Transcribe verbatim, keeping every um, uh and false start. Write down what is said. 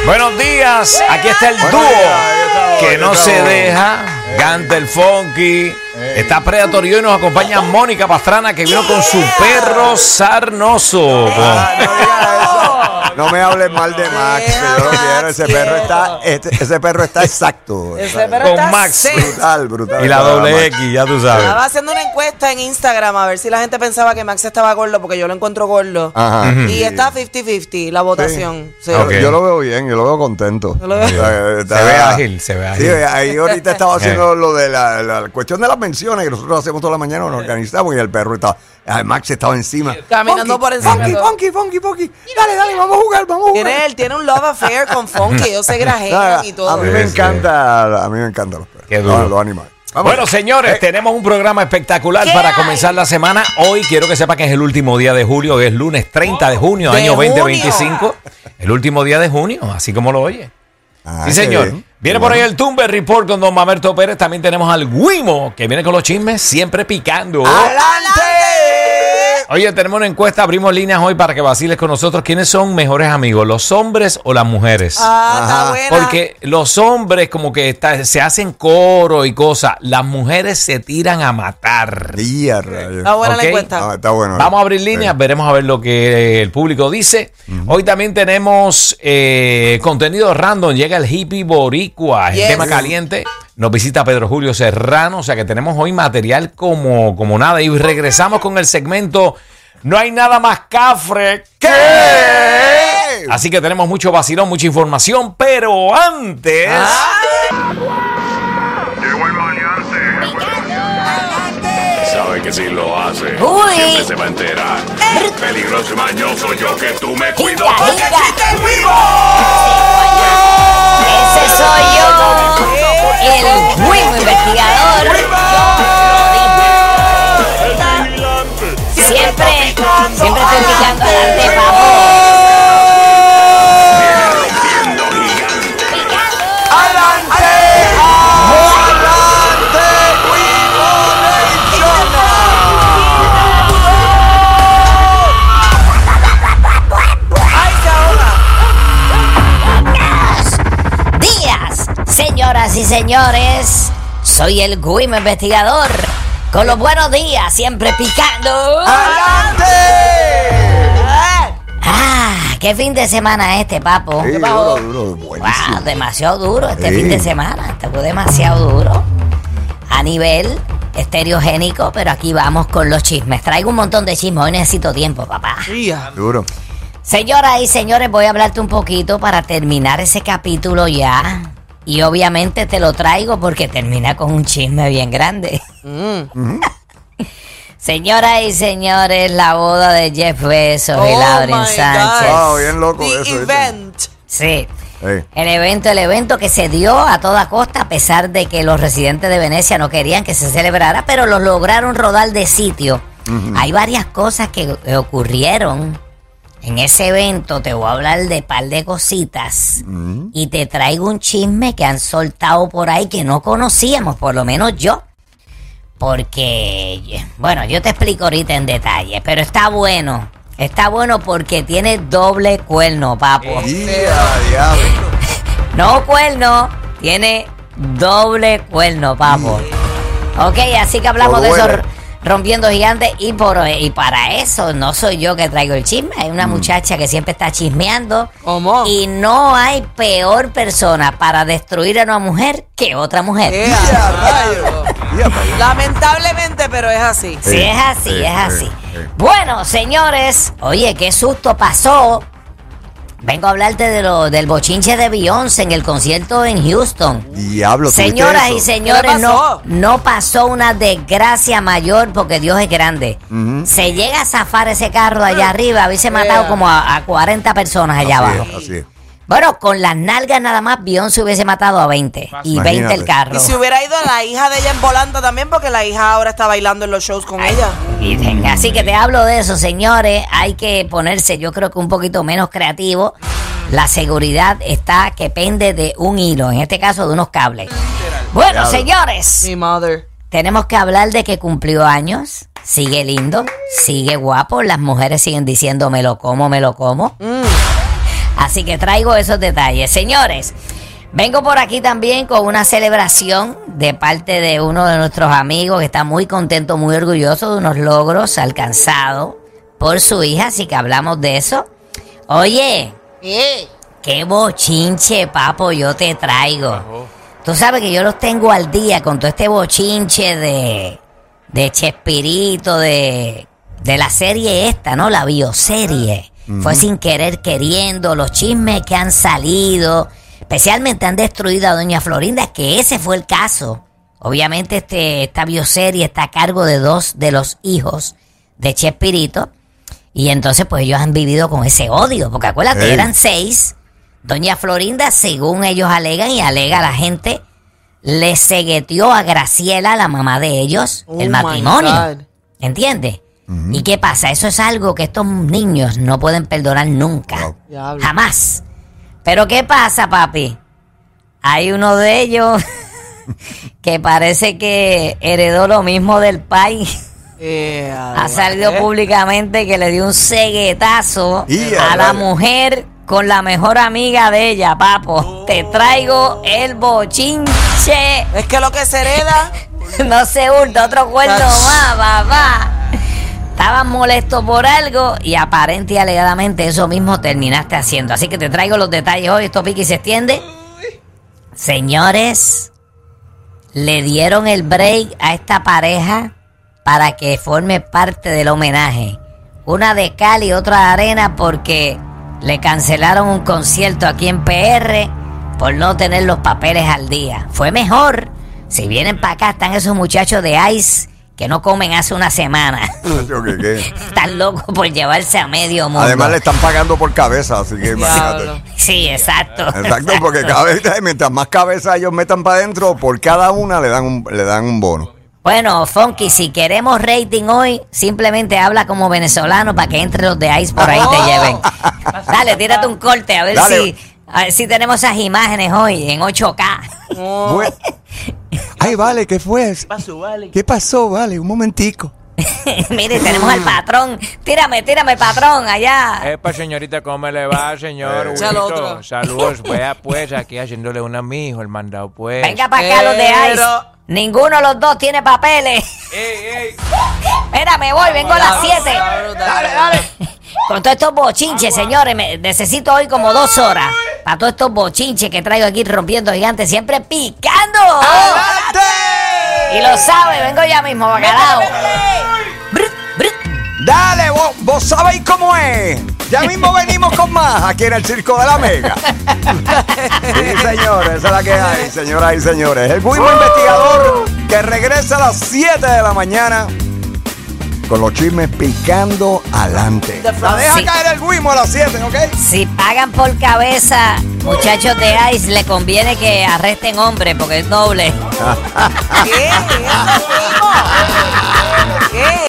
Buenos días, aquí está el dúo que no se deja, canta el funky, está Predator y hoy nos acompaña Mónica Pastrana que vino con su perro sarnoso. Ah, no digas eso. No me hables mal de Max, que yo lo quiero. Ese perro está, este, ese perro está exacto. Ese perro Con está Max. seis. Brutal, brutal. Y la doble X, ya tú sabes. Estaba haciendo una encuesta en Instagram a ver si la gente pensaba que Max estaba gordo porque yo lo encuentro gordo. Ajá. Y está cincuenta cincuenta la votación. Sí. Yo, Ok. yo lo veo bien, yo lo veo contento. Yo lo veo- O sea, está- Se ve ágil, se ve Sí, ágil. ahí ahorita estaba haciendo lo de la, la cuestión de las menciones que nosotros hacemos toda la mañana, nos organizamos y el perro estaba, ah, Max estaba encima. Caminando Funky, por encima Funky, de todo. funky, funky, funky. Dale, dale, vamos a jugar, vamos a jugar. Tiene él, tiene un love affair con Funky. Ellos se Ah, grajean y a todo. mí me Sí, sí. encanta, a mí me encantan los perros. Qué duro. Los, los animales. Vamos. Bueno, señores, tenemos un programa espectacular ¿Qué para hay? comenzar la semana. Hoy quiero que sepa que es el último día de julio, que es lunes treinta de junio, ¿De año veinte junio? veinticinco. El último día de junio, así como lo oye. Ah, Sí, qué señor. bien. Viene Qué por ahí bueno. el Tumber Report con don Mamerto Pérez. También tenemos al Guimo, que viene con los chismes siempre picando. ¡Adelante! Oye, tenemos una encuesta, abrimos líneas hoy para que vaciles con nosotros. ¿Quiénes son mejores amigos, los hombres o las mujeres? Ah, Ajá. está buena. Porque los hombres como que está- se hacen coro y cosas. Las mujeres se tiran a matar. Y a rayos. Está buena Ok. la encuesta. Ah, está bueno. Vamos a abrir líneas, Sí. veremos a ver lo que el público dice. Hoy también tenemos eh, contenido random. Llega el hippie boricua, el Yes. tema caliente. Nos visita Pedro Julio Serrano. O sea que tenemos hoy material como, como nada. Y regresamos con el segmento No hay nada más cafre que... Así que tenemos mucho vacilón, mucha información. Pero antes... Llegó el maleante. Sabe que si lo hace, Uy. siempre se va a enterar. Peligroso y mañoso, yo que tú me cuido. Hinca, Porque hinca. existe el vivo. Ese soy yo, el Guimo investigador. Siempre, siempre estoy picando adelante, papo. Viene rompiendo gigante. ¡Adelante! ¡Adelante! Guimo Nation! ¡Ay, se ahoga! Días, señoras y señores, soy el Guimo investigador. Con los buenos días, siempre picando. ¡Adelante! Ah, qué fin de semana este, papo. Sí, duro, duro, buenísimo. Wow, demasiado duro este Sí. fin de semana. Este fue demasiado duro. A nivel estereogénico, pero aquí vamos con los chismes. Traigo un montón de chismes. Hoy necesito tiempo, papá. Tía. Duro. Señoras y señores, voy a hablarte un poquito para terminar ese capítulo ya. Y obviamente te lo traigo porque termina con un chisme bien grande. Señoras y señores, la boda de Jeff Bezos y Oh Lauren my Sánchez. God. Wow, bien loco The eso. ¿viste? event. Sí. Sí. El evento, el evento que se dio a toda costa, a pesar de que los residentes de Venecia no querían que se celebrara, pero los lograron rodar de sitio. Hay varias cosas que eh, ocurrieron en ese evento. Te voy a hablar de par de cositas y te traigo un chisme que han soltado por ahí que no conocíamos, por lo menos yo. Porque, bueno, yo te explico ahorita en detalle, pero está bueno. Está bueno porque tiene doble cuerno, papo. ¡Ya, diablo! No cuerno, tiene doble cuerno, papo. Ok, así que hablamos Todo de eso, duele. rompiendo gigantes. Y, por, y para eso no soy yo que traigo el chisme. Hay una muchacha que siempre está chismeando. ¿Cómo? Y no hay peor persona para destruir a una mujer que otra mujer. Yeah, ¡Ya, rayos. Ya, pa' allá. Lamentablemente, pero es así. Sí, es así, sí, es sí, así. sí. Bueno, señores, oye, qué susto pasó. Vengo a hablarte de lo, del bochinche de Beyoncé en el concierto en Houston. Diablo, ¿tuviste Señoras eso? y señores, ¿Qué le no, pasó? no pasó una desgracia mayor porque Dios es grande. Ujú. Se llega a zafar ese carro de allá arriba, hubiese matado Yeah. como a, a cuarenta personas allá Así abajo. es, así es. Bueno, con las nalgas nada más, Beyoncé hubiese matado a veinte. Y Imagínate. veinte el carro. Y si hubiera ido la hija de ella en volanta también, porque la hija ahora está bailando en los shows con ella. Miren, así que te hablo de eso, señores. Hay que ponerse, yo creo que un poquito menos creativo. La seguridad está que pende de un hilo, en este caso de unos cables. Bueno, Diablo. señores, Mi mother. tenemos que hablar de que cumplió años. Sigue lindo, sigue guapo. Las mujeres siguen diciendo me lo como, me lo como. Así que traigo esos detalles. Señores, vengo por aquí también con una celebración de parte de uno de nuestros amigos que está muy contento, muy orgulloso de unos logros alcanzados por su hija, así que hablamos de eso. Oye, ¿Qué? qué bochinche, papo, yo te traigo. Tú sabes que yo los tengo al día con todo este bochinche de, de Chespirito, de, de la serie esta, ¿no? La bioserie. Uh-huh. Fue sin querer queriendo, los chismes que han salido, especialmente han destruido a doña Florinda, que ese fue el caso. Obviamente este, esta bioserie está a cargo de dos de los hijos de Chespirito. Y entonces pues ellos han vivido con ese odio, porque acuérdate, hey. eran seis. Doña Florinda, según ellos alegan y alega la gente, le cegueteó a Graciela, la mamá de ellos, oh el matrimonio. ¿Entiendes? Uh-huh. ¿Y qué pasa? Eso es algo que estos niños no pueden perdonar nunca. Wow. Jamás. Pero ¿qué pasa, papi? Hay uno de ellos que parece que heredó lo mismo del país. Eh, ha salido eh. públicamente que le dio un ceguetazo yeah, a la vale. mujer con la mejor amiga de ella, papo. Oh. Te traigo el bochinche. Es que lo que se hereda no se hurta, otro cuento más, papá. Estaban molestos por algo y aparente y alegadamente eso mismo terminaste haciendo. Así que te traigo los detalles hoy. Esto pica y se extiende. Señores, le dieron el break a esta pareja para que forme parte del homenaje. Una de cal y otra de arena porque le cancelaron un concierto aquí en P R por no tener los papeles al día. Fue mejor. Si vienen para acá, están esos muchachos de Ice que no comen hace una semana. ¿Qué, qué? Están locos por llevarse a medio mundo. Además le están pagando por cabeza, así que imagínate. Sí, exacto. Exacto, porque cada vez, mientras más cabezas ellos metan para adentro, por cada una le dan un, le dan un bono. Bueno, Funky, si queremos rating hoy, simplemente habla como venezolano para que entre los de Ice por ahí te lleven. Dale, tírate un corte a ver Dale. si a ver si tenemos esas imágenes hoy en ocho K. Oh. Ay, vale, ¿qué fue? ¿Qué pasó, vale? ¿Qué pasó, vale? Un momentico. Mire, tenemos al patrón. Tírame, tírame, patrón, allá. Epa, señorita, ¿cómo le va, señor? Eh, Saludos, vea, pues, aquí haciéndole una a mi hijo, el mandado, pues. Venga para acá, los de Ice. Ninguno de los dos tiene papeles. Ey, ey. Mira, me voy, vengo a las siete. Dale, dale. Con todos estos bochinches, señores, me, necesito hoy como dos horas para todos estos bochinches que traigo aquí rompiendo gigantes, siempre picando. ¡Adelante! Y lo sabe, vengo ya mismo, bacalao. Brr, brr. Dale, vos, vos sabéis cómo es. Ya mismo venimos con más aquí en el Circo de la Mega. Sí, señores, esa es la que hay, señoras y señores. El Guimo investigador que regresa a las siete de la mañana con los chismes picando adelante. La deja sí. caer el Guimo a las siete, ¿ok? Si pagan por cabeza, muchachos de Ice, le conviene que arresten hombres porque es doble. ¿Qué? ¿Qué?